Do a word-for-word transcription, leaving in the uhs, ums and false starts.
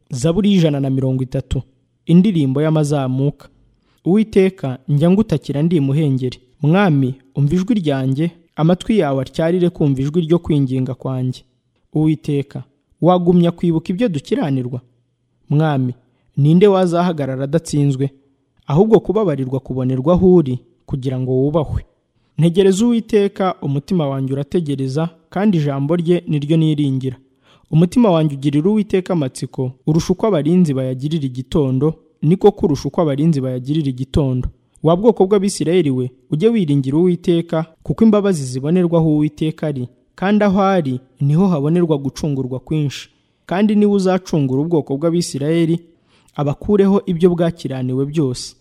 Zaburi y'ijana na mirongo itatu. Indirimbo y'amazamuka. Uwiteka, njya ngutakira ndi imuhengeri. Mwami, umva ijwi ryanjye, amatwi yawe atyarire kumva ijwi ryo kwinginga kwanjye. Uwiteka, wagumya kwibuka ibyo dukiranirwa? Mwami, ninde wazahagarara adatsinzwe? Ahubwo kubabarirwa kubonerwa aho uri, kugira ngo wubahwe. Ntegereza Uwiteka, umutima wanjye urategereza, kandi ijambo rye niryo niringira. Umutima wanjye ugirira Uwiteka amatsiko, urusha uko abarinzi bayagirira igitondo, niko kurusha uko abarinzi bayagirira igitondo. Wa bwoko bw'Abisirayeli we, ujye wiringira Uwiteka, kuko imbabazi zibonerwa aho Uwiteka ari, kandi aho ari niho habonerwa gucungurwa kwinshi. Kandi niwe uzacungura ubwoko bw'Abisirayeli, abakureho ibyo bwakiraniwe byose.